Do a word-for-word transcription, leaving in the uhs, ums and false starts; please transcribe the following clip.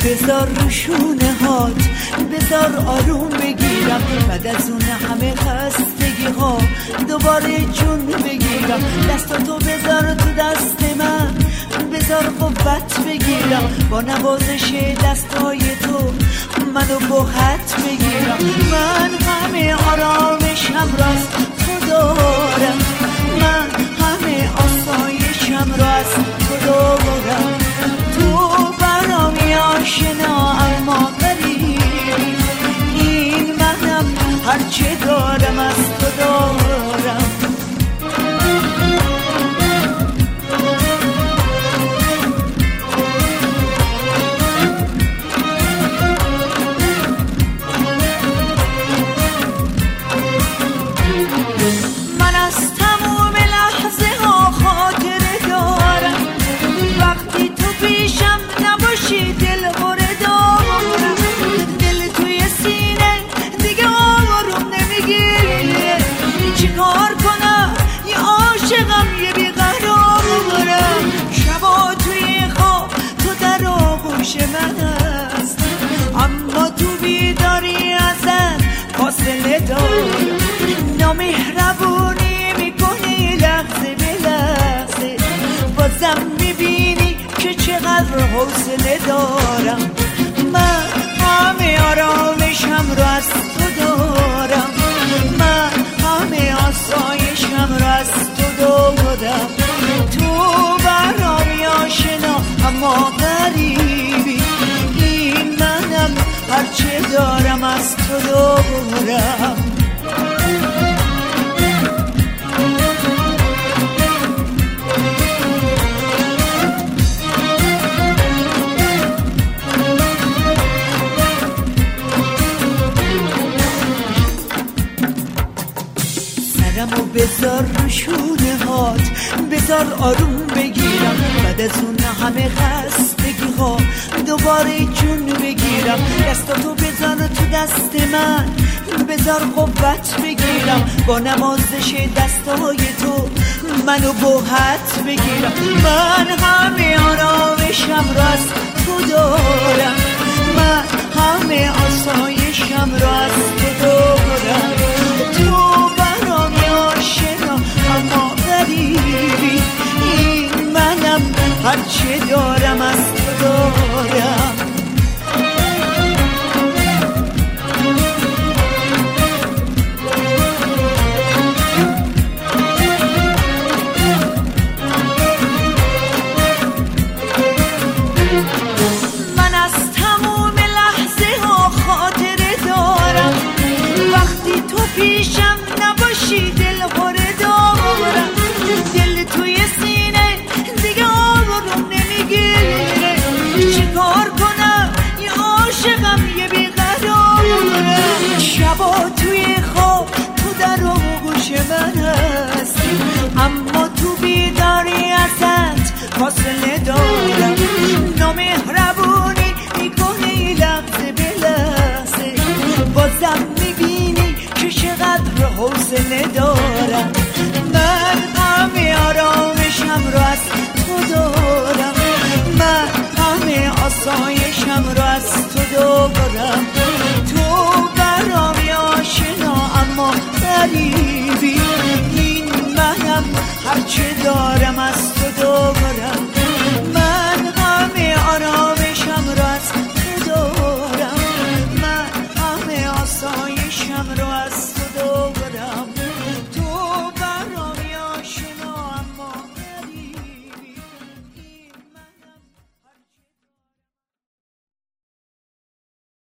بذار رو شونه هات، بذار آروم بگیرم، بعد از اون همه خستگی ها دوباره جون بگیرم. دستاتو بذار تو دست من، بذار قوت بگیرم، با نوازش دستای تو منو باحت بگیرم. من همه آرامشم راست تو دارم، من همه آسایشم راست تو دارم. تو برامی آشنا اما غریبی، این منم هرچه دارم از تو دارم. من از تموم لحظه ها خاطره دارم، وقتی تو پیشم نباشی دل غره دارم. دل توی سینه دیگه آروم نمیگیره، چی کار کنم یه عاشقم یه بیقرارم. شبا توی خواب تو در آغوش من هست، اما تو بیداری ازت فاصله دارم. نامهربونی میکنی لحظه به لحظه، بازم میبینی که چقدر حوصله دارم. من همه آرامشم رو از تو دارم، من همه آسایشم رو از تو دارم. تو برامی آشنا اما غریبی، این منم هرچه دارم از تو دارم. سرمو بذار رو شونه هات، بذار آروم بگیرم، بعد از اون همه خستگی ها دوباره جون بگیرم. دستاتو بذار تو دست من، بذار قوت بگیرم، با نوازش دستای تو منو باحت بگیرم. من همه آرامشم رو از تو دارم، من همه آسایشم رو از تو دارم. تو برامی آشنا اما غریبی، این منم هرچه دارم از تو دارم. من از تموم لحظه ها خاطره دارم، وقتی تو پیشم نباشی دل غره دارم. دل توی سینه دیگه آروم نمیگیره، چی کار کنم یه عاشقم یه بیقرارم. شبا توی خواب تو در آغوش من هستی، اما تو بیداری ازت فاصله دارم. نامهربونی میکنی لحظه به لحظه، بازم میبینی که چقدر حوصله دارم. من همه آرامشم رو از تو دارم، من همه آسایشم رو از تو دارم. تو برامی آشنا اما غریبی، این منم هرچه دارم از تو